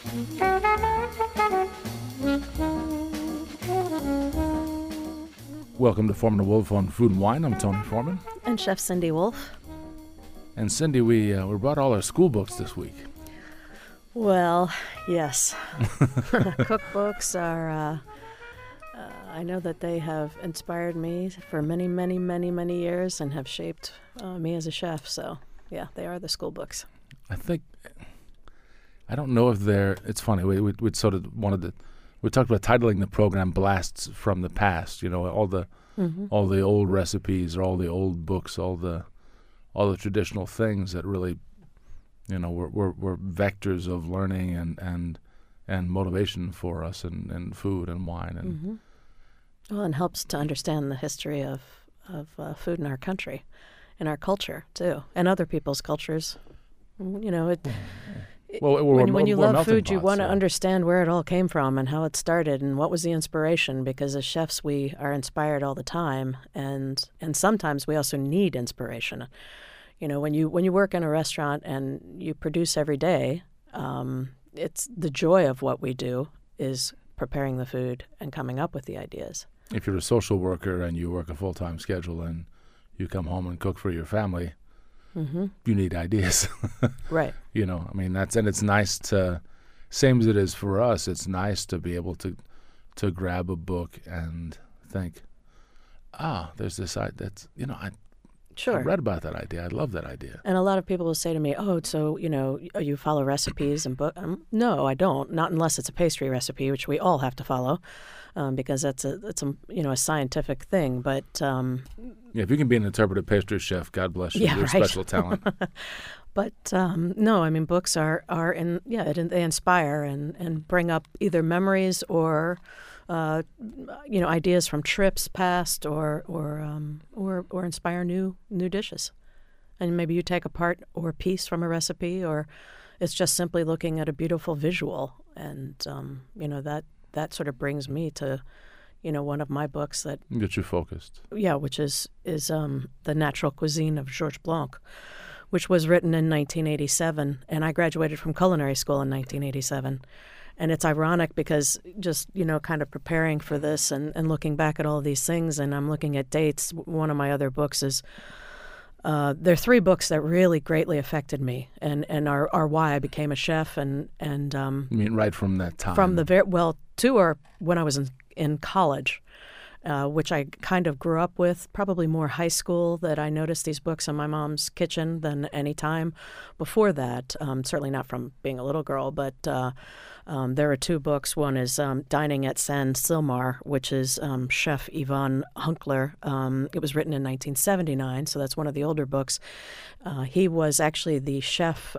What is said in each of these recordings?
Welcome to Foreman and Wolf on Food and Wine. I'm Tony Foreman. And Chef Cindy Wolf. And Cindy, we brought all our school books this week. Well, yes. Cookbooks are, I know that they have inspired me for many, many, many, many years and have shaped me as a chef. So, yeah, they are the school books. I don't know if it's funny, we sort of we talked about titling the program Blasts from the Past, all the old recipes, or all the old books, all the traditional things that really, were vectors of learning and motivation for us and food and wine. And Well, and helps to understand the history of food in our country, in our culture, too, and other people's cultures. When you love food, you want to understand where it all came from and how it started and what was the inspiration, because as chefs, we are inspired all the time, and sometimes we also need inspiration. When you work in a restaurant and you produce every day, it's the joy of what we do is preparing the food and coming up with the ideas. If you're a social worker and you work a full-time schedule and you come home and cook for your family, you need ideas. Right. It's nice to, same as it is for us, it's nice to be able to grab a book and think, there's this idea I read about that idea. I love that idea. And a lot of people will say to me, so, you follow recipes and book? No, I don't. Not unless it's a pastry recipe, which we all have to follow, because it's a scientific thing. But if you can be an interpretive pastry chef, God bless you. You're a special talent. But no, books they inspire and bring up either memories or ideas from trips past, or inspire new dishes. And maybe you take a part or a piece from a recipe, or it's just simply looking at a beautiful visual, and that sort of brings me to one of my books that get you focused. Yeah, which is The Natural Cuisine of Georges Blanc, which was written in 1987, and I graduated from culinary school in 1987. And it's ironic because just, kind of preparing for this and looking back at all of these things, and I'm looking at dates. One of my other books is, there are 3 books that really greatly affected me and are why I became a chef. And you mean right from that time? From 2 are when I was in college, which I kind of grew up with, probably more high school, that I noticed these books in my mom's kitchen than any time before that. Certainly not from being a little girl, but there are 2 books. One is Dining at San Silmar, which is Chef Yvon Hunkler. It was written in 1979, so that's one of the older books. He was actually the chef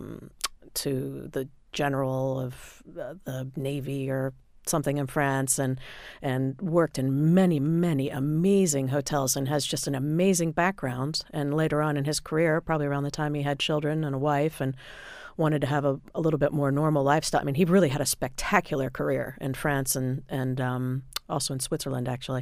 to the general of the Navy or something in France, and worked in many, many amazing hotels, and has just an amazing background. And later on in his career, probably around the time he had children and a wife and wanted to have a little bit more normal lifestyle. He really had a spectacular career in France and also in Switzerland, actually.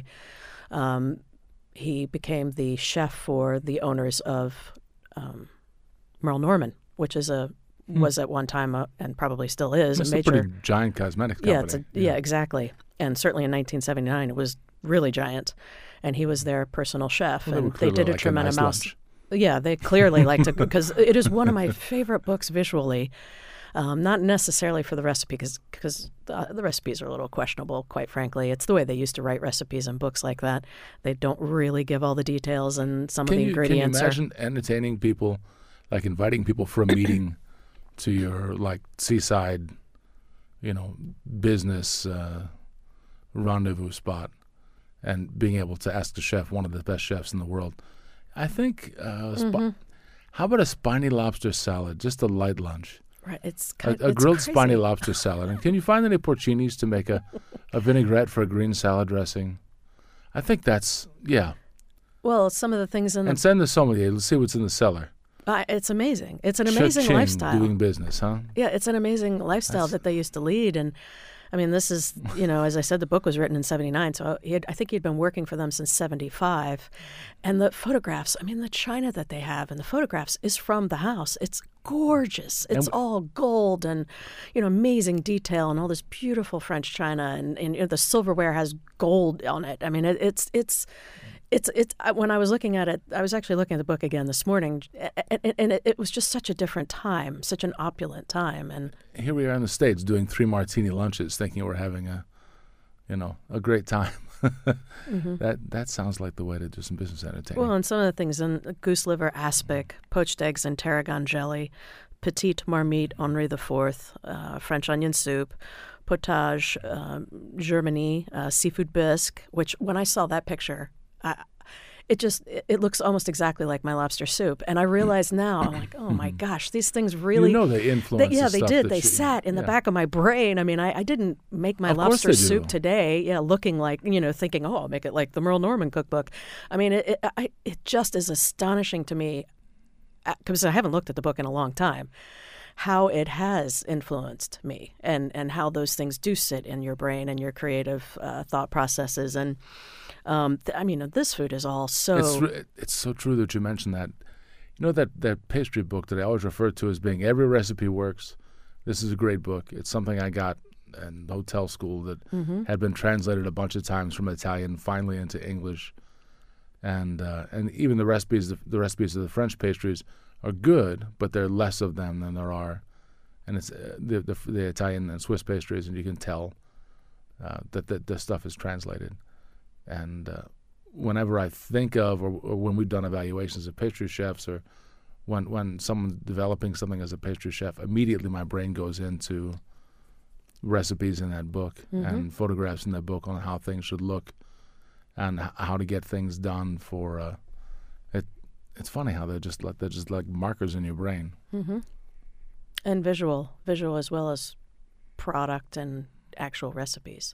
He became the chef for the owners of Merle Norman, which is was at one time and probably still is it's a major, pretty giant cosmetics company. Yeah, exactly. And certainly in 1979, it was really giant. And he was their personal chef, and they did a tremendous amount. Yeah, they clearly liked it because it is one of my favorite books visually. Not necessarily for the recipe, because the recipes are a little questionable, quite frankly. It's the way they used to write recipes in books like that. They don't really give all the details, and some of the ingredients are... Can you imagine entertaining people, like inviting people for a meeting to your seaside, business rendezvous spot, and being able to ask the chef, one of the best chefs in the world, I think, how about a spiny lobster salad, just a light lunch? Right, it's grilled crazy. Spiny lobster salad. And can you find any porcinis to make a vinaigrette for a green salad dressing? I think that's, yeah. Well, some of the things in the... And send the sommelier. Let's see what's in the cellar. It's amazing. It's an amazing Cha-ching, lifestyle. Doing business, huh? Yeah, it's an amazing lifestyle that they used to lead. And I mean, this is, as I said, the book was written in 79, so I think he'd been working for them since 75. And the photographs, I mean, the china that they have in the photographs is from the house. It's gorgeous. It's all gold and, amazing detail and all this beautiful French china. And the silverware has gold on it. I mean, it's when I was looking at it, I was actually looking at the book again this morning, and it was just such a different time, such an opulent time. And here we are in the States doing 3 martini lunches, thinking we're having a great time. Mm-hmm. That sounds like the way to do some business entertainment. Well, and some of the things in goose liver aspic, poached eggs and tarragon jelly, petite marmite Henri IV, French onion soup, potage Germany, seafood bisque. Which when I saw that picture, it looks almost exactly like my lobster soup, and I realize now, I'm like, oh my gosh, these things really, they influenced. They did. They sat in the back of my brain. I mean, I didn't make my lobster soup today, looking like, thinking, oh, I'll make it like the Merle Norman cookbook. I mean, it just is astonishing to me, because I haven't looked at the book in a long time, how it has influenced me, and how those things do sit in your brain and your creative thought processes. And I mean, this food is all so... It's so true that you mentioned that. That pastry book that I always refer to as being Every Recipe Works. This is a great book. It's something I got in hotel school that had been translated a bunch of times from Italian, finally into English. And even the recipes of the French pastries are good, but there are less of them than there are. And it's the Italian and Swiss pastries, and you can tell that the stuff is translated. And whenever I think of, or when we've done evaluations of pastry chefs, or when someone's developing something as a pastry chef, immediately my brain goes into recipes in that book and photographs in that book on how things should look and how to get things done for it's funny how they're just like markers in your brain. Mm-hmm. And visual as well as product and actual recipes.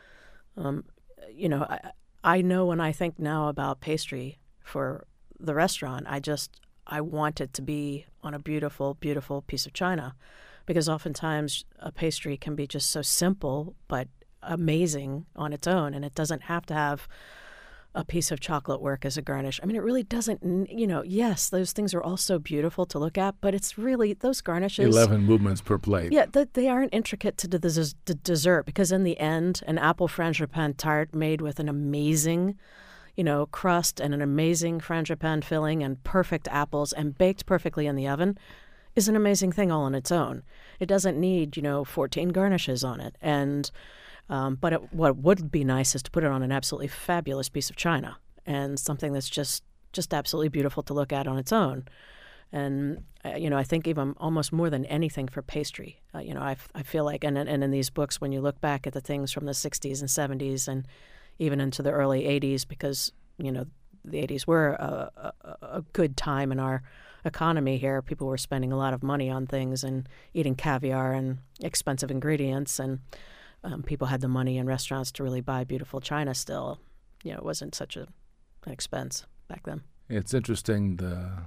I know when I think now about pastry for the restaurant, I want it to be on a beautiful, beautiful piece of china, because oftentimes a pastry can be just so simple but amazing on its own, and it doesn't have to have a piece of chocolate work as a garnish. I mean, it really doesn't, yes, those things are all so beautiful to look at, but it's really those garnishes. 11 movements per plate. Yeah, they aren't intricate to the dessert, because in the end, an apple frangipane tart made with an amazing, crust and an amazing frangipane filling and perfect apples and baked perfectly in the oven is an amazing thing all on its own. It doesn't need, 14 garnishes on it. And but what would be nice is to put it on an absolutely fabulous piece of china, and something that's just absolutely beautiful to look at on its own. And I think even almost more than anything for pastry, I feel like, and in these books, when you look back at the things from the 60s and 70s and even into the early 80s, because the 80s were a good time in our economy here. People were spending a lot of money on things and eating caviar and expensive ingredients, and people had the money in restaurants to really buy beautiful china still. It wasn't such an expense back then. It's interesting,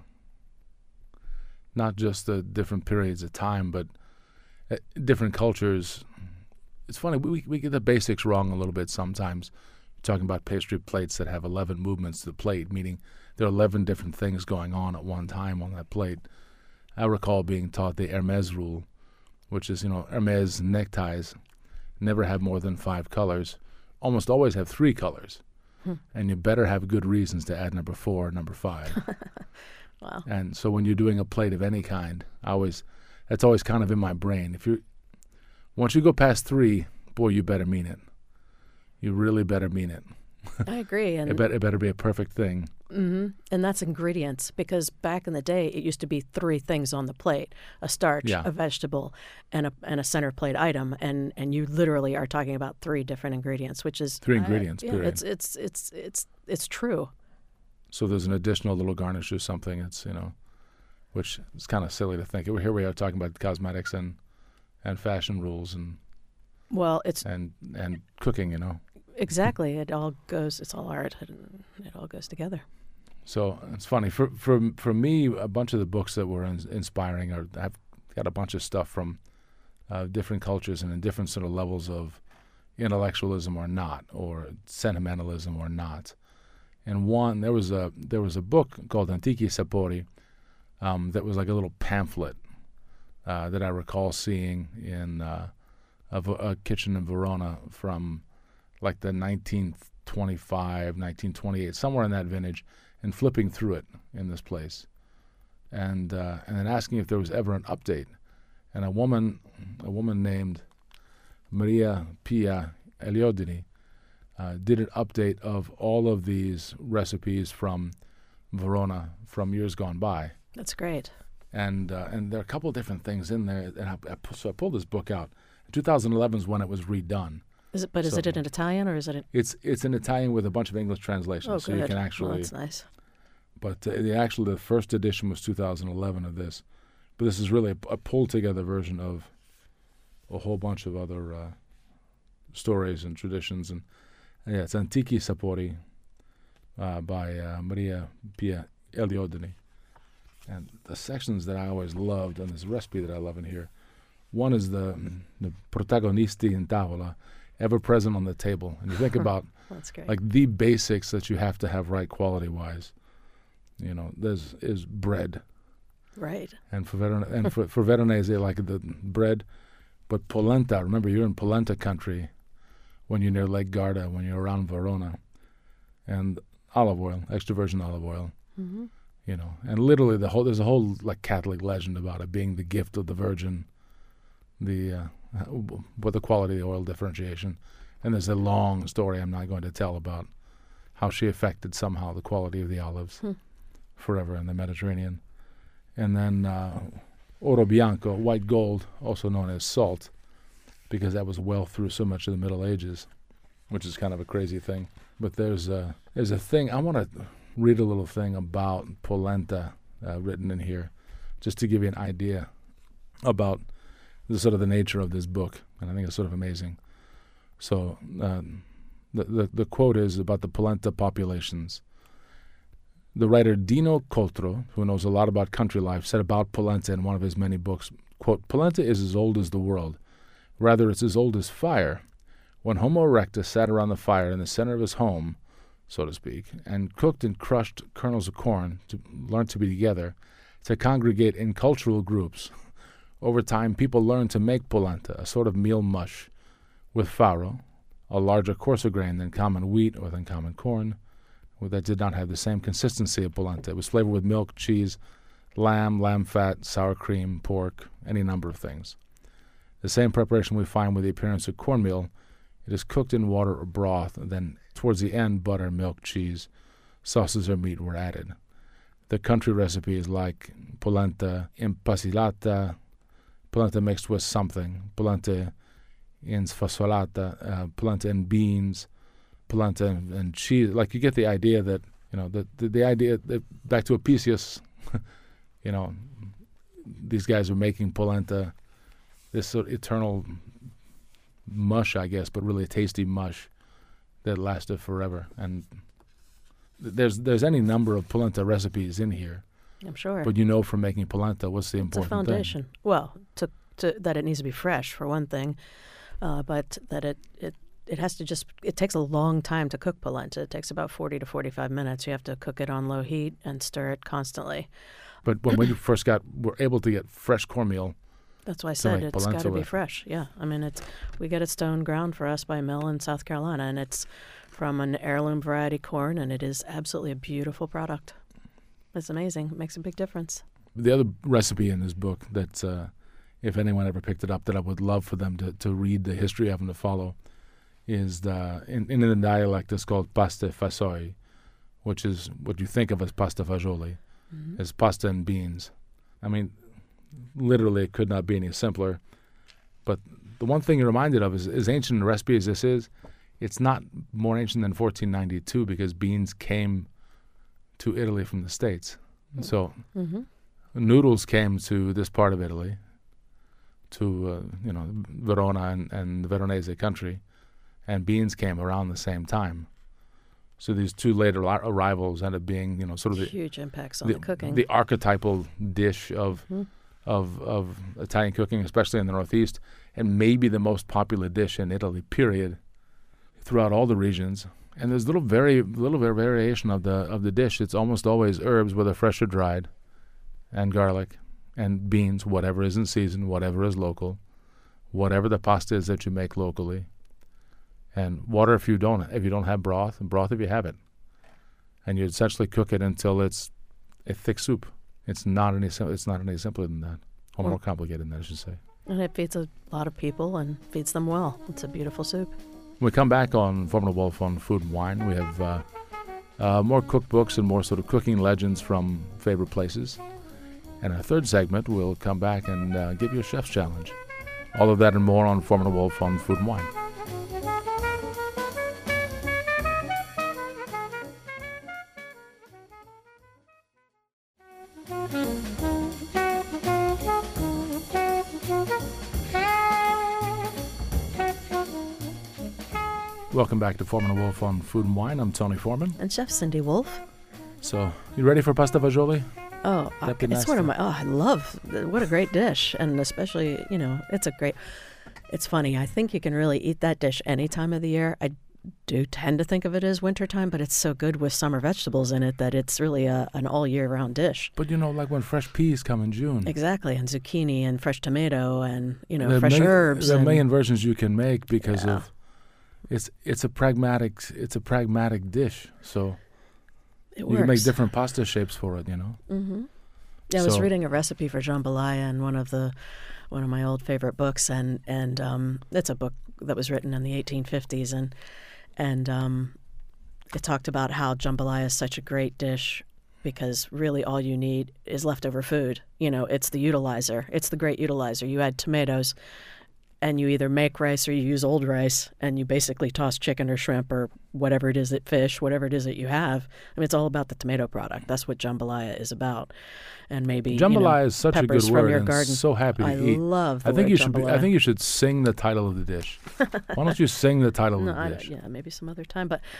not just the different periods of time, but different cultures. It's funny, we get the basics wrong a little bit sometimes. We're talking about pastry plates that have 11 movements to the plate, meaning there are 11 different things going on at one time on that plate. I recall being taught the Hermès rule, which is, Hermès neckties never have more than 5 colors, almost always have 3 colors. And you better have good reasons to add number 4 or number 5. Wow. And so when you're doing a plate of any kind, that's always kind of in my brain. Once you go past 3, boy, you better mean it. You really better mean it. I agree. And it better be a perfect thing. Mm-hmm. And that's ingredients, because back in the day, it used to be 3 things on the plate: a starch, a vegetable, and a center plate item. And you literally are talking about 3 different ingredients, which is 3 ingredients. Period. It's true. So there's an additional little garnish or something. It's which is kind of silly to think. Here we are talking about cosmetics and fashion rules and cooking. Exactly. It's all art, and it all goes together. So it's funny. For me, a bunch of the books that were inspiring I've got a bunch of stuff from different cultures and in different sort of levels of intellectualism or not, or sentimentalism or not. And there was a book called Antichi Sapori that was like a little pamphlet that I recall seeing in a kitchen in Verona from like the 1925, 1928, somewhere in that vintage, and flipping through it in this place, and then asking if there was ever an update. And a woman named Maria Pia Eliodini did an update of all of these recipes from Verona from years gone by. That's great. And there are a couple of different things in there. And so I pulled this book out. 2011 is when it was redone. Is it in Italian or is it? It's in Italian with a bunch of English translations, Oh, so good. you can actually. Well, that's nice. But the first edition was 2011 of this. But this is really a pulled together version of a whole bunch of other stories and traditions. And yeah, it's Antichi Sapori by Maria Pia Eliodini. And the sections that I always loved, and this recipe that I love in here, one is the protagonisti in tavola, ever present on the table. And you think about That's great. like the basics that you have to have right quality-wise. You know, is bread. Right. And for Veronese, like the bread. But polenta, remember, you're in polenta country when you're near Lake Garda, when you're around Verona. And olive oil, extra virgin olive oil. Mm-hmm. You know, and literally there's a whole like Catholic legend about it being the gift of the Virgin, with the quality of the oil differentiation. And there's a long story I'm not going to tell about how she affected somehow the quality of the olives forever in the Mediterranean. And then oro bianco, white gold, also known as salt, because that was well through so much of the Middle Ages, which is kind of a crazy thing. But there's a thing, I want to read a little thing about polenta written in here, just to give you an idea about the nature of this book, and I think it's sort of amazing. So the quote is about the polenta populations. The writer Dino Coltro, who knows a lot about country life, said about polenta in one of his many books, quote, "Polenta is as old as the world. Rather, it's as old as fire. When Homo erectus sat around the fire in the center of his home, so to speak, and cooked and crushed kernels of corn to learn to be together, to congregate in cultural groups. Over time, people learned to make polenta, a sort of meal mush, with farro, a larger, coarser grain than common wheat or than common corn, that did not have the same consistency of polenta. It was flavored with milk, cheese, lamb fat, sour cream, pork, any number of things. The same preparation we find with the appearance of cornmeal. It is cooked in water or broth, and then towards the end, butter, milk, cheese, sauces or meat were added. The country recipe is like polenta impasilata, polenta mixed with something, polenta in sfasolata, polenta in beans, polenta and cheese. Like, you get the idea that, you know, the idea that back to Apicius, you know, these guys were making polenta, this sort of eternal mush, I guess, but really a tasty mush that lasted forever. And there's any number of polenta recipes in here. I'm sure. But you know, from making polenta, what's the important thing? It's a foundation. Well, that it needs to be fresh, for one thing, but that it has to it takes a long time to cook polenta. It takes about 40 to 45 minutes. You have to cook it on low heat and stir it constantly. But when you first were able to get fresh cornmeal, that's why I said it's got to be with. fresh. Yeah, I mean, we get it stone ground for us by a mill in South Carolina, and it's from an heirloom variety corn, and it is absolutely a beautiful product. It's amazing. It makes a big difference. The other recipe in this book that, if anyone ever picked it up, that I would love for them to read the history of and to follow, is in the dialect it's called pasta fasoi, which is what you think of as pasta fagioli, as pasta and beans. I mean, literally, it could not be any simpler. But the one thing you're reminded of is, as ancient a recipe as this is, it's not more ancient than 1492 because beans came to Italy from the States. So noodles came to this part of Italy, to Verona and the Veronese country, and beans came around the same time. So these two later arrivals ended up being, sort of the huge impacts on the cooking. The archetypal dish of of Italian cooking, especially in the Northeast, and maybe the most popular dish in Italy, period, throughout all the regions. And there's little variation of the dish. It's almost always herbs, whether fresh or dried, and garlic, and beans, whatever is in season, whatever is local, whatever the pasta is that you make locally, and water if you don't have broth, and broth if you have it. And you essentially cook it until it's a thick soup. It's not any simpler than that, or more complicated than that, I should say. And it feeds a lot of people and feeds them well. It's a beautiful soup. When we come back on Formula Wolf on Food and Wine, we have more cookbooks and more sort of cooking legends from favorite places. And our third segment, we'll come back and give you a chef's challenge. All of that and more on Formula Wolf on Food and Wine. Welcome back to Foreman and Wolf on Food and Wine. I'm Tony Foreman. And Chef Cindy Wolf. So, you ready for pasta fagioli? Oh, it's one of my, I love, what a great dish. And especially, it's funny. I think you can really eat that dish any time of the year. I do tend to think of it as wintertime, but it's so good with summer vegetables in it that it's really an all year round dish. But like when fresh peas come in June. Exactly, and zucchini and fresh tomato and, fresh herbs. There are a million versions you can make because of, it's a pragmatic dish. So you can make different pasta shapes for it, Mm-hmm. Yeah, I was reading a recipe for jambalaya in one of my old favorite books, and it's a book that was written in the 1850s, and it talked about how jambalaya is such a great dish because really all you need is leftover food. It's the utilizer. It's the great utilizer. You add tomatoes, and you either make rice or you use old rice, and you basically toss chicken or shrimp or whatever it is fish, whatever it is that you have. I mean, it's all about the tomato product. That's what jambalaya is about. And maybe jambalaya is such a good word. From your and garden. So happy to eat. I love the I think word you jambalaya. I think you should sing the title of the dish. Why don't you sing the title of the dish? Yeah, maybe some other time. But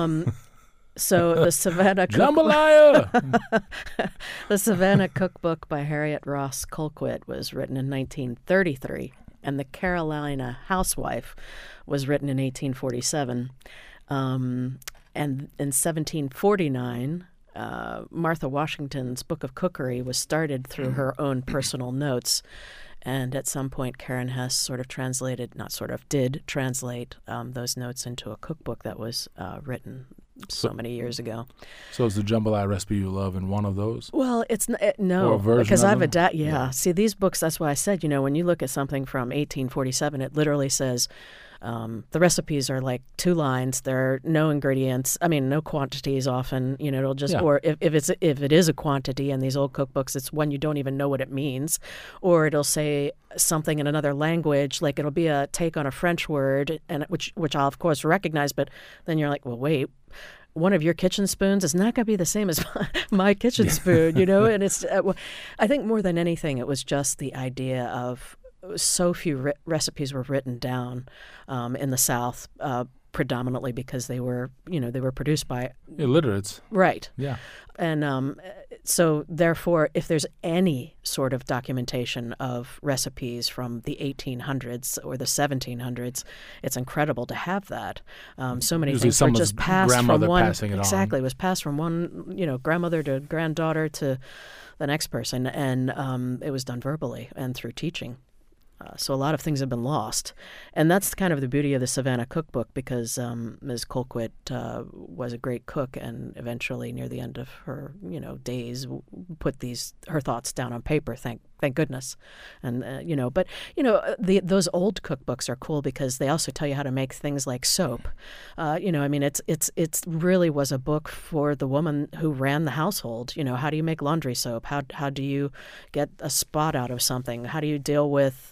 so the Savannah jambalaya. The Savannah Cookbook by Harriet Ross Colquitt was written in 1933. And The Carolina Housewife was written in 1847. And in 1749, Martha Washington's Book of Cookery was started through her own personal notes. And at some point, Karen Hess did translate those notes into a cookbook that was written so many years ago. So is the jambalaya recipe you love in one of those? Well, it's no, because I've adapted. Yeah. See, these books, that's why I said, when you look at something from 1847, it literally says the recipes are like 2 lines. There are no ingredients. I mean, no quantities often. It'll just, or if it is a quantity in these old cookbooks, it's one you don't even know what it means, or it'll say something in another language, like it'll be a take on a French word, and which I'll of course recognize, but then you're like, well, wait. One of your kitchen spoons is not going to be the same as my kitchen spoon, And it's, I think more than anything, it was just the idea of so few recipes were written down in the South, predominantly because they were produced by illiterates. Right. Yeah. And so therefore, if there's any sort of documentation of recipes from the 1800s or the 1700s, it's incredible to have that. So many Usually things were just passed from one. Exactly, it was passed from one, grandmother to granddaughter to the next person, and it was done verbally and through teaching. So a lot of things have been lost. And that's kind of the beauty of the Savannah Cookbook, because Ms. Colquitt was a great cook and eventually near the end of her days put her thoughts down on paper, thank goodness. And, those old cookbooks are cool because they also tell you how to make things like soap. It's really was a book for the woman who ran the household. How do you make laundry soap? How do you get a spot out of something? How do you deal with,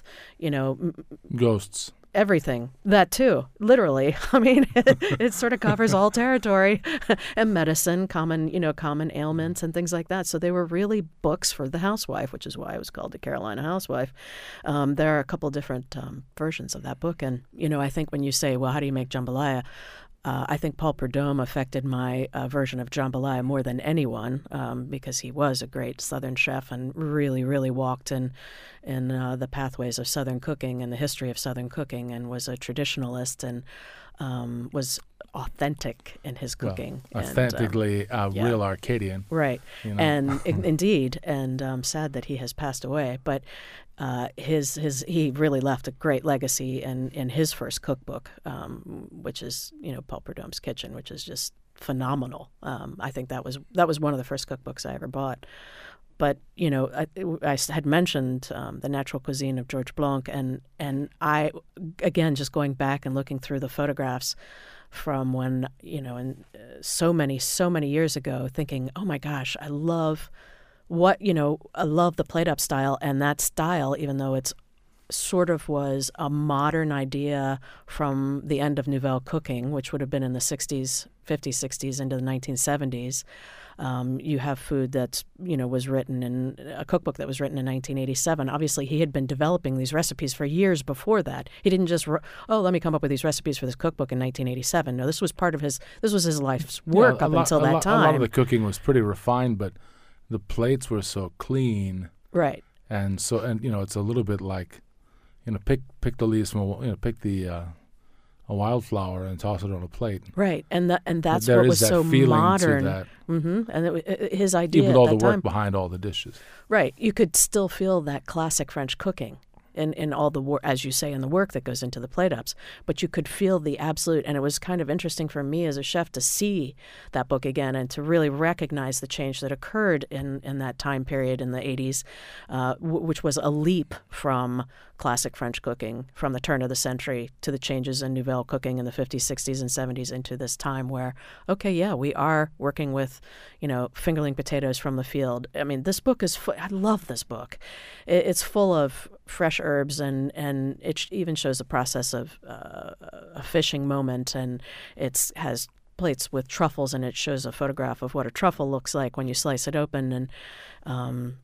ghosts? Everything. That too, literally. I mean, it sort of covers all territory and medicine, common ailments and things like that. So they were really books for the housewife, which is why it was called The Carolina Housewife. There are a couple different versions of that book. And, I think when you say, well, how do you make jambalaya? I think Paul Prudhomme affected my version of jambalaya more than anyone, because he was a great Southern chef and really, really walked in the pathways of Southern cooking and the history of Southern cooking, and was a traditionalist and was authentic in his cooking. Well, authentically real Arcadian. Right. You know? And indeed, and sad that he has passed away, but he really left a great legacy in his first cookbook, which is, Paul Prudhomme's Kitchen, which is just phenomenal. I think that was one of the first cookbooks I ever bought. But, I had mentioned the natural cuisine of George Blanc, and I, again, just going back and looking through the photographs from when, so many years ago, thinking, oh my gosh, I love the plate-up style, and that style, even though it's sort of was a modern idea from the end of Nouvelle cooking, which would have been in the 60s, 50s, 60s into the 1970s. You have food that's, was written in a cookbook that was written in 1987. Obviously, he had been developing these recipes for years before that. He didn't just, let me come up with these recipes for this cookbook in 1987. No, this was his life's work up until that time. A lot of the cooking was pretty refined, but the plates were so clean. Right. And so, it's a little bit like, pick the leaves from, pick a wildflower and toss it on a plate. Right, and that's what was so modern. To that. Mm-hmm. And his idea, even with all at that the work time, behind all the dishes. Right, you could still feel that classic French cooking in all the work, as you say, in the work that goes into the plate ups. But you could feel the absolute, and it was kind of interesting for me as a chef to see that book again and to really recognize the change that occurred in that time period in the 80s, which was a leap from classic French cooking from the turn of the century to the changes in Nouvelle cooking in the 50s, 60s, and 70s into this time where, we are working with, fingerling potatoes from the field. I mean, this book is I love this book. It's full of fresh herbs, and it even shows the process of a fishing moment, and it has plates with truffles, and it shows a photograph of what a truffle looks like when you slice it open, and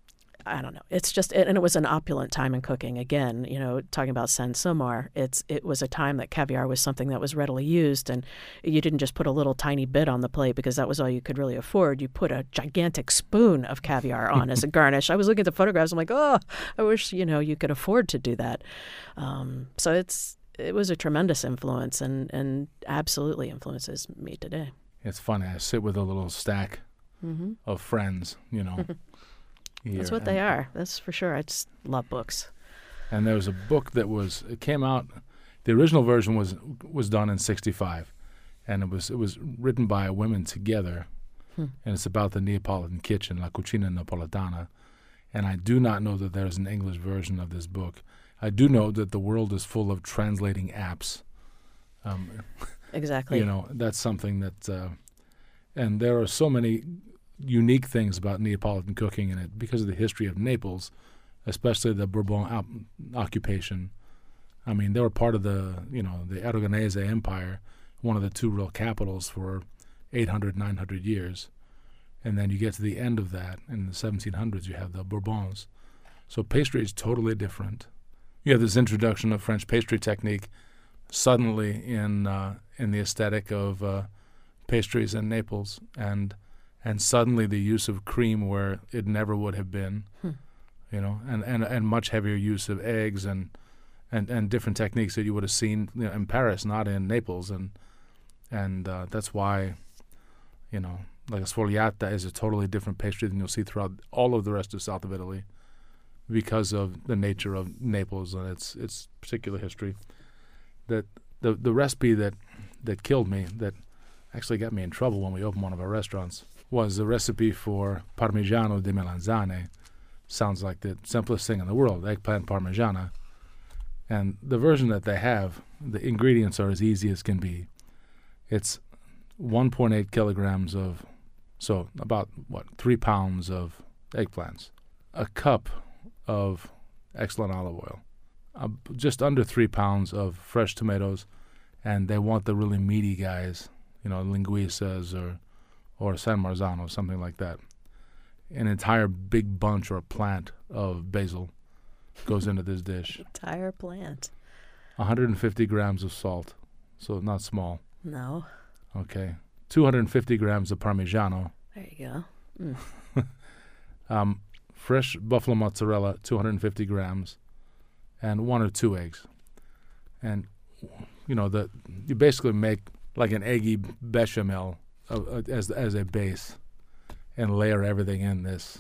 I don't know. It's just, and it was an opulent time in cooking. Again, talking about Saint-Somar, it was a time that caviar was something that was readily used, and you didn't just put a little tiny bit on the plate because that was all you could really afford. You put a gigantic spoon of caviar on as a garnish. I was looking at the photographs. I'm like, oh, I wish you could afford to do that. So it was a tremendous influence, and absolutely influences me today. It's funny. I sit with a little stack of friends, That's what they are. That's for sure. I just love books. And there was a book it came out. The original version was done in '65, and it was written by women together, and it's about the Neapolitan kitchen, La Cucina Napoletana. And I do not know that there's an English version of this book. I do know that the world is full of translating apps. Exactly. That's something that, and there are so many unique things about Neapolitan cooking in it because of the history of Naples, especially the Bourbon occupation. I mean, they were part of the Aragonese Empire, one of the two real capitals for 800, 900 years. And then you get to the end of that, in the 1700s, you have the Bourbons. So pastry is totally different. You have this introduction of French pastry technique suddenly in the aesthetic of pastries in Naples, and suddenly the use of cream where it never would have been, and much heavier use of eggs and different techniques that you would have seen in Paris, not in Naples, and that's why, like a sfogliata is a totally different pastry than you'll see throughout all of the rest of south of Italy, because of the nature of Naples and its particular history. That the recipe that killed me, that actually got me in trouble when we opened one of our restaurants, was the recipe for Parmigiano di Melanzane. Sounds like the simplest thing in the world, eggplant Parmigiana. And the version that they have, the ingredients are as easy as can be. It's 1.8 kilograms of, so about, 3 pounds of eggplants, a cup of excellent olive oil, just under 3 pounds of fresh tomatoes, and they want the really meaty guys, linguiças or San Marzano, something like that. An entire big bunch or a plant of basil goes into this dish. Entire plant. 150 grams of salt, so not small. No. Okay. 250 grams of Parmigiano. There you go. Fresh buffalo mozzarella, 250 grams, and 1 or 2 eggs. And, you basically make like an eggy bechamel as a base and layer everything in this.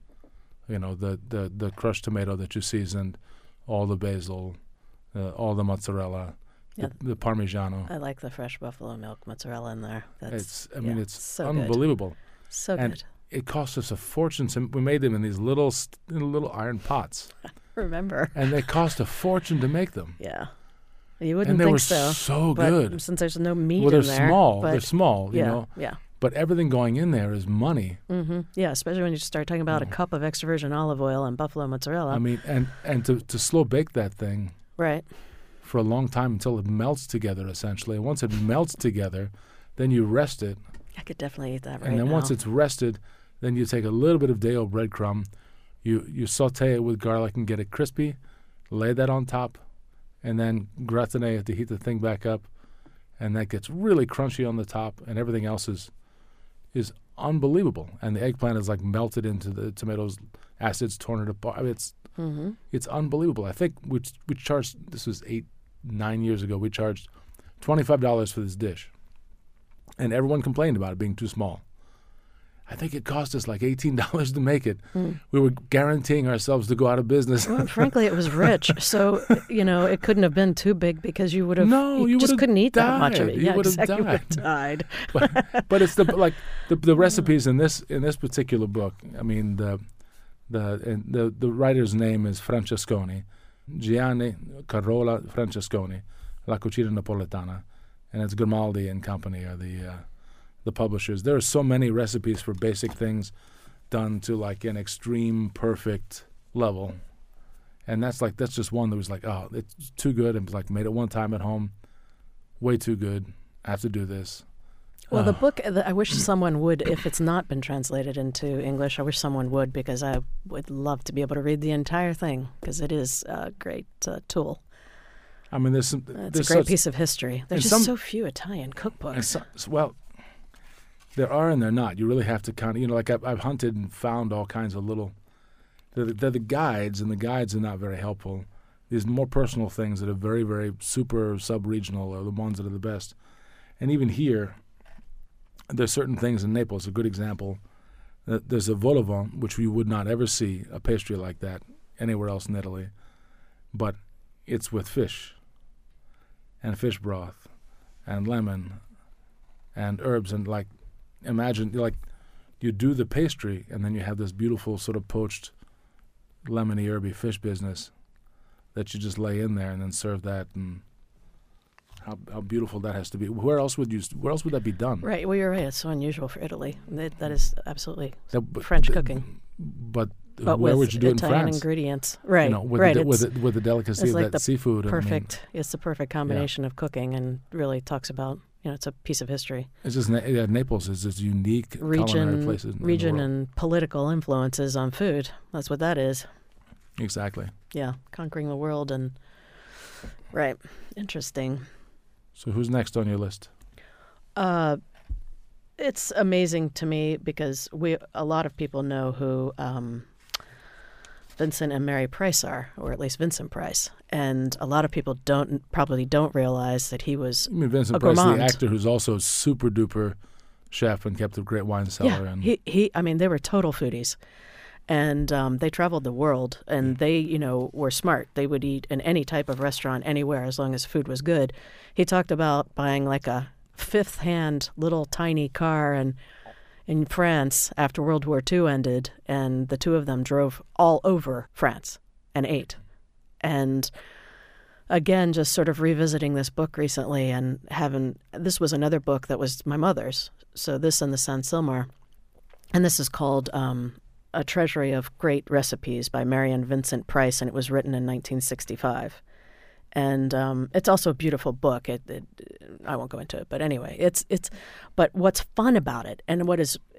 The crushed tomato that you seasoned, all the basil, all the mozzarella, the Parmigiano. I like the fresh buffalo milk mozzarella in there. It's so unbelievable. Good. So and good. It cost us a fortune. So we made them in these little iron pots. Remember. And they cost a fortune to make them. Yeah. You wouldn't and they think were so. But good. Since there's no meat they're in there. Small. But they're small, Yeah. But everything going in there is money. Mm-hmm. Yeah, especially when you start talking about a cup of extra virgin olive oil and buffalo mozzarella. I mean, and to slow bake that thing. Right. For a long time until it melts together, essentially. And once it melts together, then you rest it. I could definitely eat that right now. And then once it's rested, then you take a little bit of Deo breadcrumb, you saute it with garlic and get it crispy, lay that on top, and then gratinate it to heat the thing back up, and that gets really crunchy on the top, and everything else is unbelievable. And the eggplant is like melted into the tomatoes, acids torn it apart. I mean, it's unbelievable. I think we charged, this was 8-9 years ago, we charged $25 for this dish. And everyone complained about it being too small. I think it cost us like $18 to make it. We were guaranteeing ourselves to go out of business. Well, frankly, it was rich. So, it couldn't have been too big because you would have, you just couldn't eat died. that much of it. You would exactly. have You would have died. but it's the recipes in this particular book. I mean, the writer's name is Francesconi, Gianni Carola Francesconi, La Cucina Napoletana, and it's Grimaldi and Company are the publishers. There are so many recipes for basic things done to like an extreme perfect level, and that's just one that was like, oh, it's too good. And like made it one time at home, way too good. I have to do this. Well, the book, I wish someone would, if it's not been translated into English, I wish someone would, because I would love to be able to read the entire thing, because it is a great tool. I mean, it's a great piece of history. There's just so few Italian cookbooks. Well, there are and there are not. You really have to kind of, like I've hunted and found all kinds of little, they're the guides, and the guides are not very helpful. These more personal things that are very, very super sub-regional are the ones that are the best. And even here, there's certain things in Naples. A good example, there's a vol au vent, which you would not ever see a pastry like that anywhere else in Italy, but it's with fish and fish broth and lemon and herbs, and like imagine you do the pastry and then you have this beautiful sort of poached lemony herby fish business that you just lay in there and then serve that. And how beautiful that has to be. Where else would that be done? Right. Well, you're right. It's so unusual for Italy. That is absolutely French cooking. But where would you do it in Italian France? Ingredients, right? With the delicacy of like that seafood. Perfect. It's the perfect combination of cooking, and really talks about, it's a piece of history. It's just Naples is this unique culinary place in the world. And political influences on food. That's what that is. Exactly. Yeah, conquering the world and right. Interesting. So who's next on your list? It's amazing to me because a lot of people know who Vincent and Mary Price are, or at least Vincent Price, and a lot of people probably don't realize that he was Vincent Price, the actor who's also a super duper chef and kept a great wine cellar. Yeah, and they were total foodies. And they traveled the world, and they, were smart. They would eat in any type of restaurant anywhere as long as food was good. He talked about buying like a fifth-hand little tiny car in France after World War II ended, and the two of them drove all over France and ate. And again, just sort of revisiting this book recently, and this was another book that was my mother's. So this and the San Silmar, and this is called A Treasury of Great Recipes by Marian Vincent Price, and it was written in 1965. And it's also a beautiful book. I won't go into it, but anyway, but what's fun about it, and what is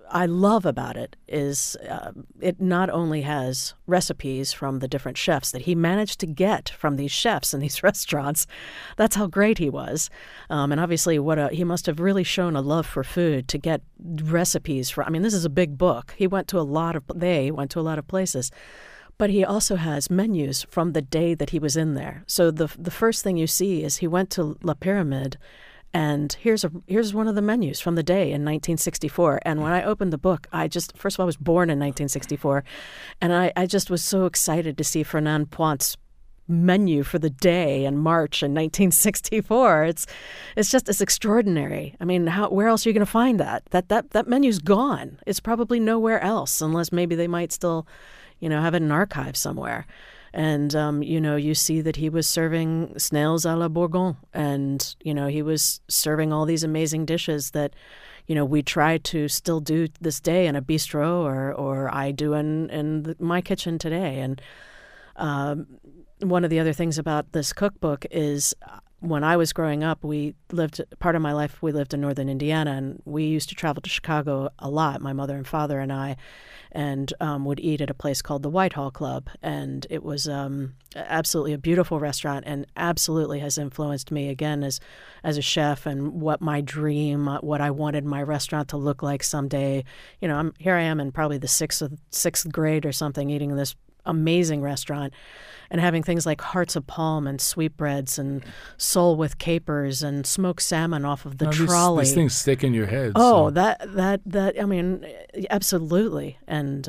I love about it is it not only has recipes from the different chefs that he managed to get from these chefs in these restaurants. That's how great he was. And obviously he must have really shown a love for food to get recipes for. I mean, this is a big book. They went to a lot of places. But he also has menus from the day that he was in there. So the first thing you see is he went to La Pyramide. And here's one of the menus from the day in 1964. And when I opened the book, first of all, I was born in 1964. And I just was so excited to see Fernand Point's menu for the day in March in 1964. It's extraordinary. I mean, where else are you going to find that? That menu's gone. It's probably nowhere else, unless maybe they might still, have it in archives somewhere. And, you see that he was serving snails à la Bourgogne. And, he was serving all these amazing dishes that, we try to still do this day in a bistro or I do in my kitchen today. And one of the other things about this cookbook is when I was growing up, part of my life, we lived in northern Indiana, and we used to travel to Chicago a lot, my mother and father and I, and would eat at a place called the Whitehall Club. And it was absolutely a beautiful restaurant and absolutely has influenced me, again, as a chef and what my dream, what I wanted my restaurant to look like someday. Here I am in probably the sixth grade or something, eating in this amazing restaurant and having things like hearts of palm and sweetbreads and sole with capers and smoked salmon off of the trolley. These things stick in your head. Oh, so. that I mean, absolutely. And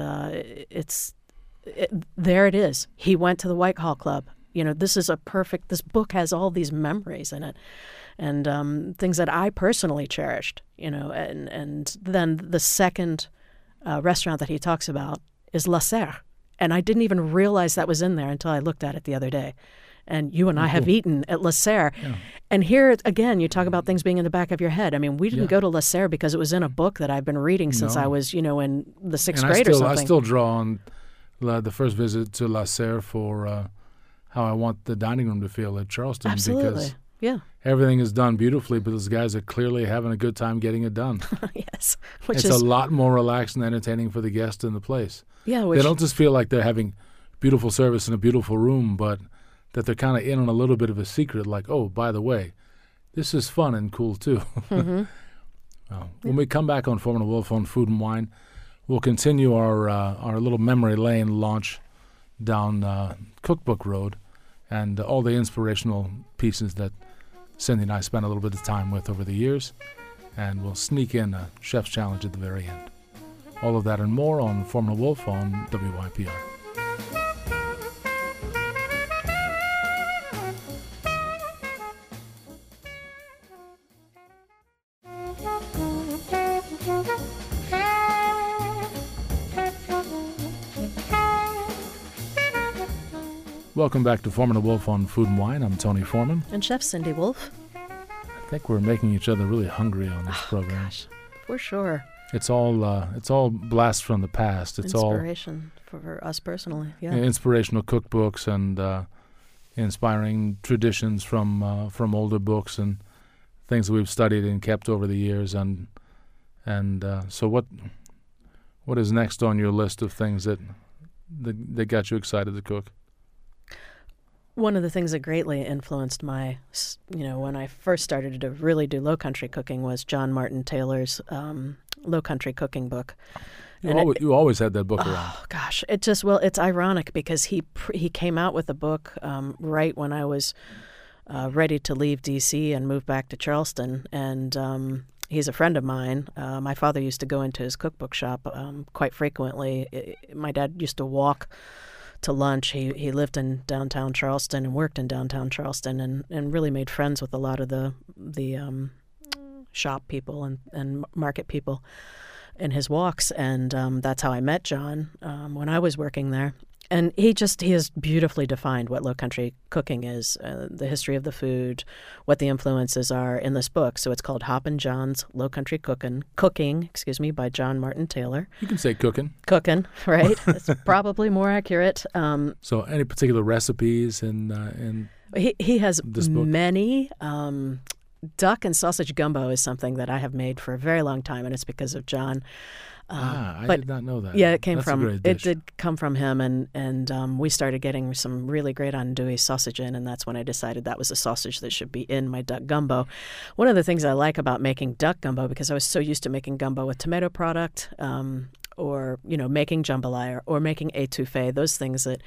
there it is. He went to the Whitehall Club. This book has all these memories in it and things that I personally cherished, and then the second restaurant that he talks about is La Serre. And I didn't even realize that was in there until I looked at it the other day. And you and I have eaten at La Serre. Yeah. And here, again, you talk about things being in the back of your head. I mean, we didn't go to La Serre because it was in a book that I've been reading since I was, in the sixth grade or something. I still draw on the first visit to La Serre for how I want the dining room to feel at Charleston. Absolutely. Because everything is done beautifully, but those guys are clearly having a good time getting it done. Yes. It's a lot more relaxed and entertaining for the guests in the place. Yeah, they don't just feel like they're having beautiful service in a beautiful room, but that they're kind of in on a little bit of a secret, like, oh, by the way, this is fun and cool too. Mm-hmm. When we come back on Foreman & Wolf on Food and Wine, we'll continue our little memory lane launch down Cookbook Road and all the inspirational pieces that Cindy and I spent a little bit of time with over the years, and we'll sneak in a Chef's Challenge at the very end. All of that and more on Foreman & Wolf on WYPR. Welcome back to Foreman & Wolf on Food and Wine. I'm Tony Foreman. And Chef Cindy Wolf. I think we're making each other really hungry on this program. Gosh, for sure. It's all blasts from the past. It's inspiration for us personally. Yeah, inspirational cookbooks and inspiring traditions from older books and things that we've studied and kept over the years. And so what is next on your list of things that got you excited to cook? One of the things that greatly influenced my, when I first started to really do low country cooking was John Martin Taylor's Low Country Cooking book. You always had that book around. Oh gosh, it's ironic because he came out with a book right when I was ready to leave D.C. and move back to Charleston, and he's a friend of mine. My father used to go into his cookbook shop quite frequently. My dad used to walk to lunch. He lived in downtown Charleston and worked in downtown Charleston and really made friends with a lot of the shop people and market people in his walks. And that's how I met John when I was working there. And he has beautifully defined what low country cooking is, the history of the food, what the influences are in this book. So it's called Hoppin' John's Low Country Cooking, by John Martin Taylor. You can say cooking. Cooking, right? It's probably more accurate. So any particular recipes in he has this book? Many. Duck and sausage gumbo is something that I have made for a very long time, and it's because of John. I but did not know that. yeah, it came That's from a great it dish. did come from him, and we started getting some really great andouille sausage in, and that's when I decided that was a sausage that should be in my duck gumbo. One of the things I like about making duck gumbo, because I was so used to making gumbo with tomato product, or making jambalaya or making etouffee, those things that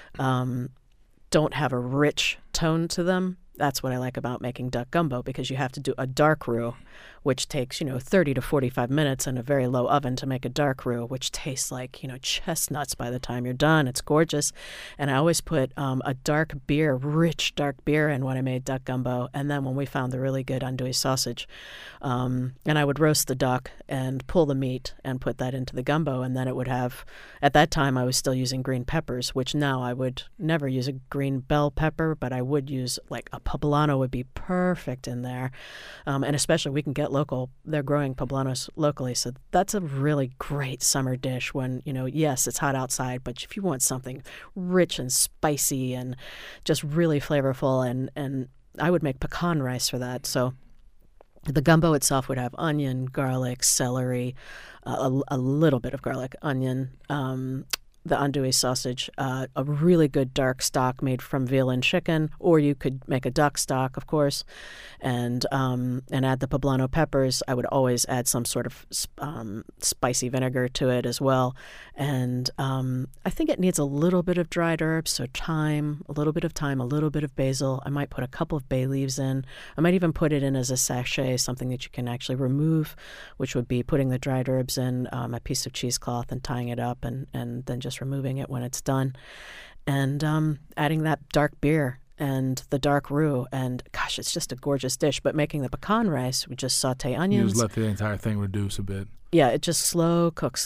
don't have a rich tone to them. That's what I like about making duck gumbo, because you have to do a dark roux, which takes 30 to 45 minutes in a very low oven to make a dark roux, which tastes like chestnuts by the time you're done. It's gorgeous. And I always put a dark beer, rich dark beer, in when I made duck gumbo. And then when we found the really good andouille sausage, and I would roast the duck and pull the meat and put that into the gumbo, and then it would have, at that time I was still using green peppers, which now I would never use a green bell pepper, but I would use like a poblano would be perfect in there. And especially we can get local, they're growing poblanos locally, so that's a really great summer dish when, yes, it's hot outside, but if you want something rich and spicy and just really flavorful, and I would make pecan rice for that. So the gumbo itself would have onion, garlic, celery, a little bit of garlic, onion, the andouille sausage, a really good dark stock made from veal and chicken, or you could make a duck stock, of course, and add the poblano peppers. I would always add some sort of spicy vinegar to it as well, and I think it needs a little bit of dried herbs, so thyme, a little bit of basil. I might put a couple of bay leaves in. I might even put it in as a sachet, something that you can actually remove, which would be putting the dried herbs in a piece of cheesecloth and tying it up, and then just removing it when it's done, and adding that dark beer and the dark roux, and gosh, it's just a gorgeous dish. But making the pecan rice, we just saute onions. You just let the entire thing reduce a bit. Yeah, it just slow cooks,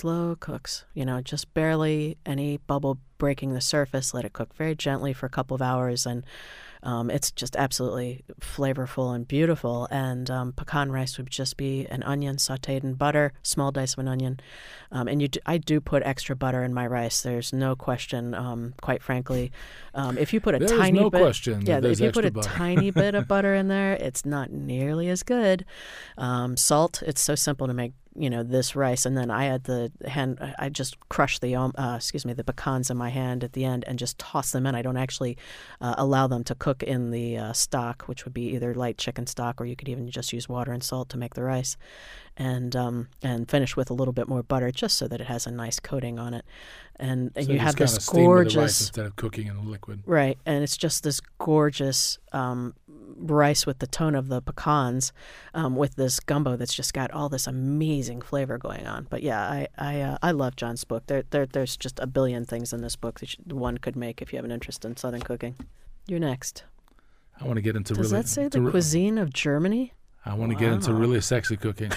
just barely any bubble breaking the surface. Let it cook very gently for a couple of hours, and it's just absolutely flavorful and beautiful. And pecan rice would just be an onion sautéed in butter, small dice of an onion. And I do put extra butter in my rice. There's no question, quite frankly. If you put a tiny bit... if you put a tiny bit of butter in there, it's not nearly as good. Salt, it's so simple to make this rice, and then I add I just crush the pecans in my hand at the end and just toss them in. I don't actually allow them to cook in the stock, which would be either light chicken stock, or you could even just use water and salt to make the rice, and finish with a little bit more butter just so that it has a nice coating on it. And so you have this steam gorgeous the rice instead of cooking in a liquid. Right, and it's just this gorgeous rice with the tone of the pecans, with this gumbo that's just got all this amazing flavor going on. But yeah, I love John's book. There's just a billion things in this book that one could make if you have an interest in Southern cooking. You're next. I want to get into Does that say the cuisine of Germany? I want to get into really sexy cooking.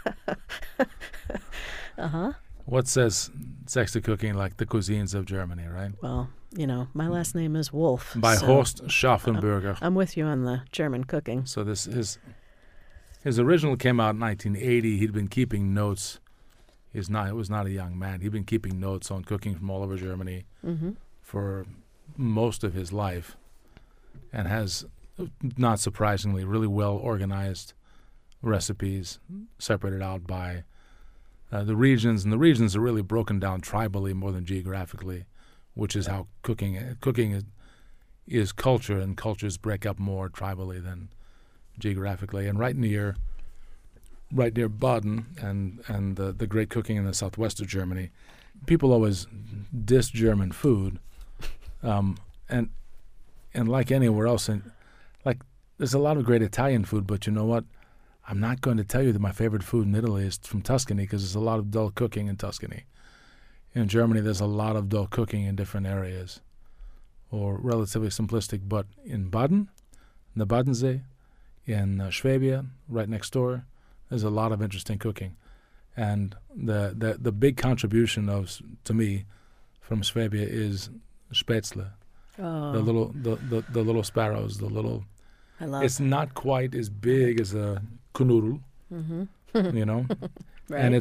Uh-huh. What says sexy cooking like the cuisines of Germany, right? Well, my last name is Wolf. By Horst Schaffenberger. I'm with you on the German cooking. So his original came out in 1980. He'd been keeping notes. It was not a young man. He'd been keeping notes on cooking from all over Germany for most of his life, and has, not surprisingly, really well organized recipes separated out by the regions, and the regions are really broken down tribally more than geographically, which is how cooking is culture, and cultures break up more tribally than geographically. And right near Baden and the great cooking in the southwest of Germany, people always diss German food, and like anywhere else, there's a lot of great Italian food, but you know what? I'm not going to tell you that my favorite food in Italy is from Tuscany, because there's a lot of dull cooking in Tuscany. In Germany, there's a lot of dull cooking in different areas, or relatively simplistic. But in Baden, in the Badensee, in Schwabia, right next door, there's a lot of interesting cooking. And the big contribution to me from Schwabia is Spätzle, the little sparrows, the little. I love. It's not quite as big as a knödel, Right. and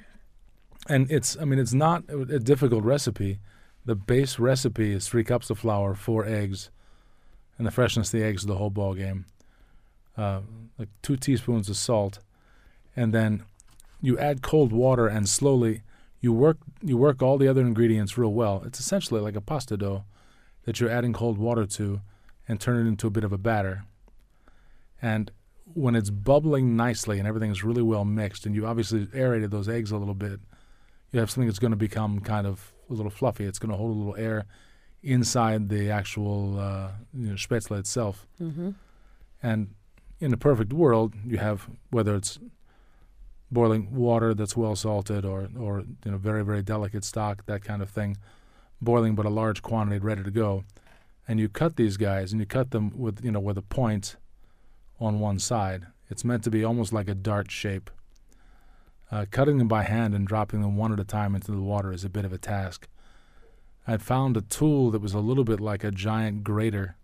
it's not a difficult recipe. The base recipe is 3 cups of flour, 4 eggs, and the freshness of the eggs is the whole ball game. Like 2 teaspoons of salt, and then you add cold water and slowly you work all the other ingredients real well. It's essentially like a pasta dough that you're adding cold water to and turn it into a bit of a batter. And when it's bubbling nicely and everything is really well mixed, and you obviously aerated those eggs a little bit, you have something that's going to become kind of a little fluffy. It's going to hold a little air inside the actual spätzle itself. Mm-hmm. And in a perfect world, you have, whether it's boiling water that's well salted or very, very delicate stock, that kind of thing, boiling but a large quantity ready to go. And you cut these guys, and you cut them with a point on one side. It's meant to be almost like a dart shape. Cutting them by hand and dropping them one at a time into the water is a bit of a task. I found a tool that was a little bit like a giant grater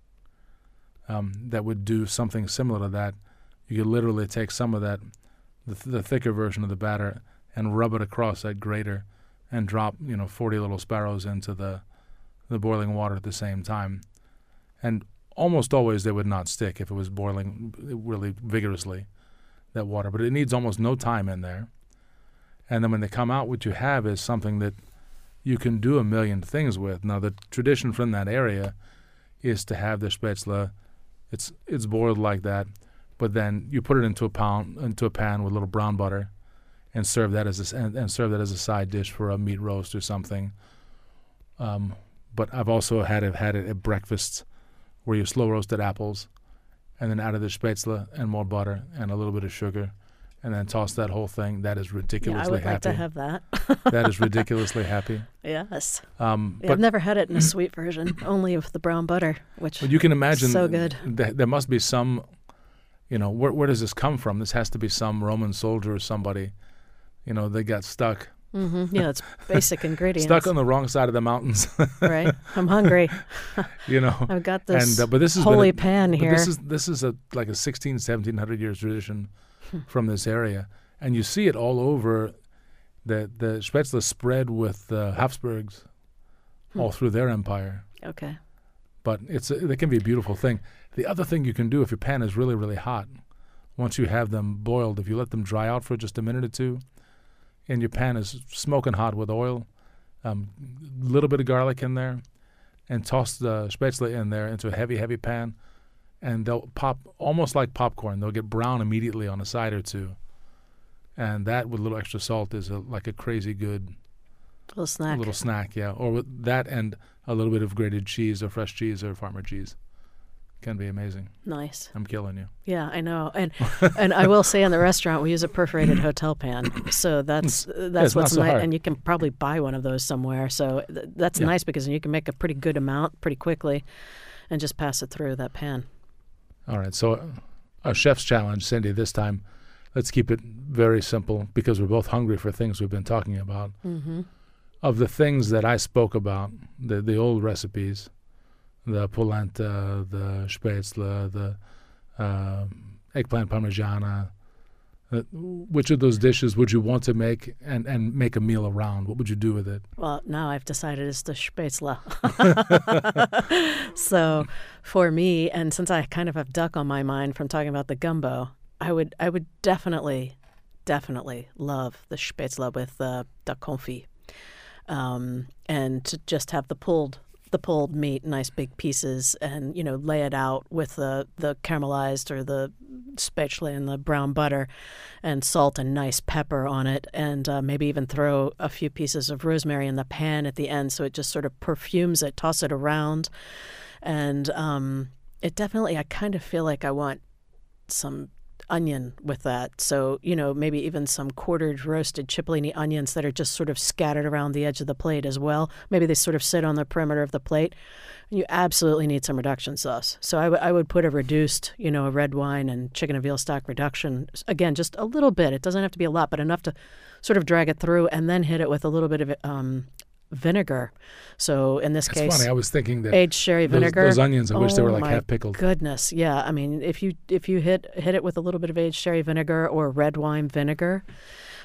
that would do something similar to that. You could literally take some of that, the thicker version of the batter, and rub it across that grater and drop 40 little sparrows into the boiling water at the same time. And almost always they would not stick if it was boiling really vigorously, that water. But it needs almost no time in there. And then when they come out, what you have is something that you can do a million things with. Now, the tradition from that area is to have the spätzle. It's boiled like that, but then you put it into a pan with a little brown butter, and serve that as a side dish for a meat roast or something. But I've also had it at breakfast, where you slow roasted apples, and then added the spätzle and more butter and a little bit of sugar, and then toss that whole thing. That is ridiculously happy. I would like to have that. That is ridiculously happy. Yes. But I've never had it in a sweet version, only with the brown butter, which you can imagine is so good. There must be some, where does this come from? This has to be some Roman soldier or somebody, they got stuck. Mm-hmm. Yeah, it's basic ingredients. Stuck on the wrong side of the mountains. Right. I'm hungry. I've got this but this has holy pan here. This is like a 1700 years tradition from this area, and you see it all over. The spätzle spread with the Habsburgs all through their empire. Okay. But it can be a beautiful thing. The other thing you can do, if your pan is really, really hot, once you have them boiled, if you let them dry out for just a minute or two, and your pan is smoking hot with oil, a little bit of garlic in there, and toss the spätzle in there into a heavy, heavy pan, and they'll pop almost like popcorn. They'll get brown immediately on a side or two. And that with a little extra salt is like a crazy good little snack, yeah. Or with that and a little bit of grated cheese or fresh cheese or farmer cheese. Can be amazing. Nice. I'm killing you. Yeah, I know. And I will say in the restaurant we use a perforated hotel pan. So that's what's so nice. hard. And you can probably buy one of those somewhere. So that's nice because you can make a pretty good amount pretty quickly and just pass it through that pan. All right. So our chef's challenge, Cindy, this time, let's keep it very simple because we're both hungry for things we've been talking about. Mm-hmm. Of the things that I spoke about, the old recipes, the polenta, the spätzle, the eggplant parmigiana, which of those dishes would you want to make and make a meal around? What would you do with it? Well, now I've decided it's the spätzle. So for me, and since I kind of have duck on my mind from talking about the gumbo, I would definitely love the spätzle with duck confit, and to just have the pulled meat, nice big pieces, and lay it out with the caramelized or the spätzle and the brown butter, and salt and nice pepper on it, and maybe even throw a few pieces of rosemary in the pan at the end, so it just sort of perfumes it. Toss it around, and it definitely. I kind of feel like I want some onion with that. So, maybe even some quartered roasted cipollini onions that are just sort of scattered around the edge of the plate as well. Maybe they sort of sit on the perimeter of the plate. You absolutely need some reduction sauce. So I would put a reduced, a red wine and chicken and veal stock reduction. Again, just a little bit. It doesn't have to be a lot, but enough to sort of drag it through, and then hit it with a little bit of vinegar. So in this case, funny. I was thinking that aged sherry vinegar. Those onions, I wish they were like half pickled. Goodness, yeah. I mean, if you hit it with a little bit of aged sherry vinegar or red wine vinegar,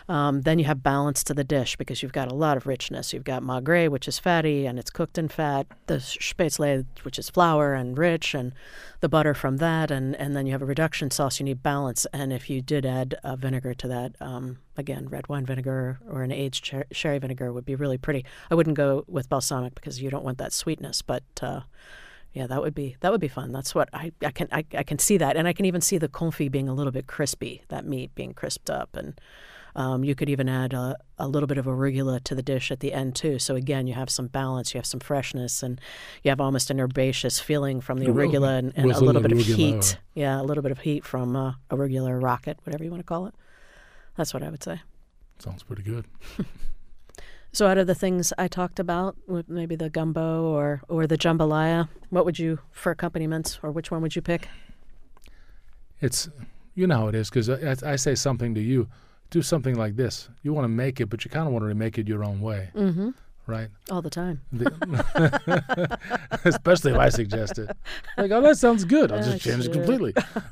Then you have balance to the dish because you've got a lot of richness. You've got magret, which is fatty and it's cooked in fat, the spätzle, which is flour and rich, and the butter from that, and then you have a reduction sauce. You need balance. And if you did add vinegar to that, again, red wine vinegar or an aged sherry vinegar would be really pretty. I wouldn't go with balsamic because you don't want that sweetness, but yeah, that would be fun. That's what I can see that, and I can even see the confit being a little bit crispy, that meat being crisped up, and you could even add a little bit of arugula to the dish at the end too. So again, you have some balance, you have some freshness, and you have almost an herbaceous feeling from the arugula and a little bit of heat. Yeah, a little bit of heat from arugula or rocket, whatever you want to call it. That's what I would say. Sounds pretty good. So out of the things I talked about, maybe the gumbo or the jambalaya, what would you, for accompaniments, or which one would you pick? It's, you know how it is, because I say something to you, do something like this. You want to make it, but you kind of want to remake it your own way, right? All the time. Especially if I suggest it. Like, oh, that sounds good. I'll just change it completely.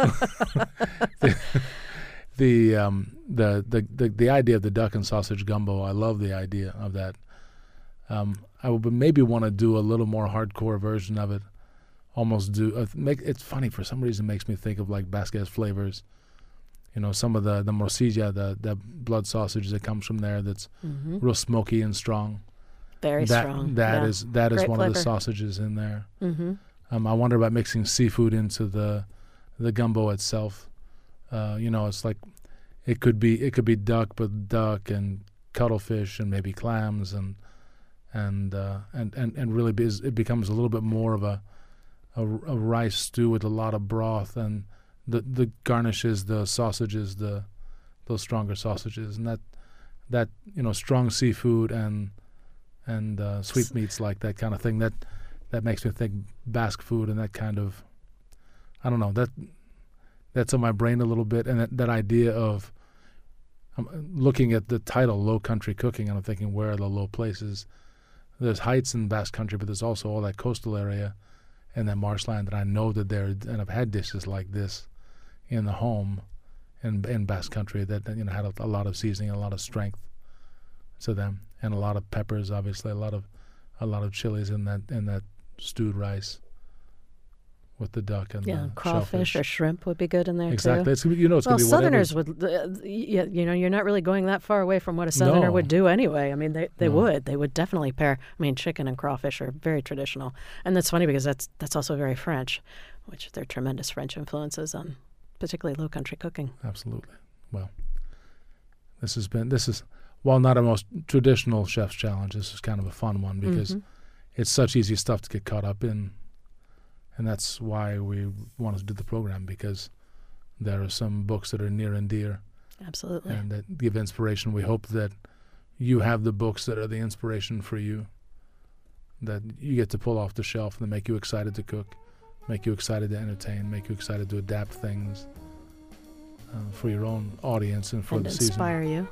The idea of the duck and sausage gumbo, I love the idea of that. I would maybe want to do a little more hardcore version of it. Almost do it's funny, for some reason it makes me think of like Basquez flavors. You know, some of the morcilla, the blood sausage that comes from there, that's real smoky and strong. Very strong. That is Great one flavor. of the sausages in there. I wonder about mixing seafood into the gumbo itself. You know, it's like it could be duck, but duck and cuttlefish and maybe clams and really it becomes a little bit more of a rice stew with a lot of broth, and the garnishes, the sausages, those stronger sausages, and that you know, strong seafood and sweetmeats, like that kind of thing, that makes me think Basque food, and that kind of, I don't know, that's on my brain a little bit. And that idea of, I'm looking at the title, Low Country Cooking, and I'm thinking, where are the low places? There's heights in Basque Country, but there's also all that coastal area and that marshland that I know that there, and I've had dishes like this in the home in Basque Country that you know, had a lot of seasoning, a lot of strength to them, and a lot of peppers, obviously, a lot of chilies in that stewed rice with the duck and the crawfish shellfish. or shrimp would be good in there exactly. too. It's, you know, it's Well, going to be Southerners would, you know, you're not really going that far away from what a Southerner would do anyway. I mean, they would definitely pair. I mean, chicken and crawfish are very traditional, and that's funny because that's also very French, which they're tremendous French influences on particularly Low Country cooking. Absolutely. Well, this is while not a most traditional chef's challenge, this is kind of a fun one because it's such easy stuff to get caught up in. And that's why we wanted to do the program, because there are some books that are near and dear. Absolutely. And that give inspiration. We hope that you have the books that are the inspiration for you, that you get to pull off the shelf and that make you excited to cook, make you excited to entertain, make you excited to adapt things for your own audience and for the season. Inspire you.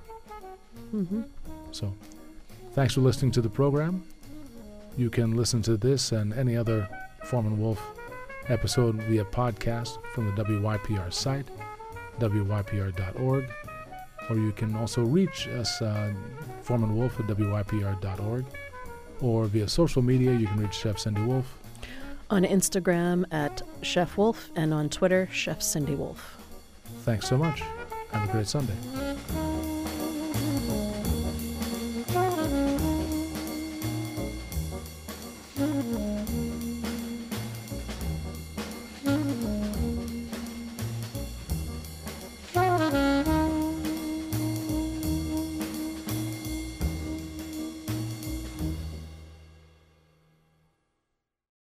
So, thanks for listening to the program. You can listen to this and any other Foreman Wolf episode via podcast from the WYPR site, wypr.org, or you can also reach us, Foreman Wolf at wypr.org, or via social media. You can reach Chef Cindy Wolf on Instagram at Chef Wolf and on Twitter, Chef Cindy Wolf. Thanks so much. Have a great Sunday. Mm-hmm.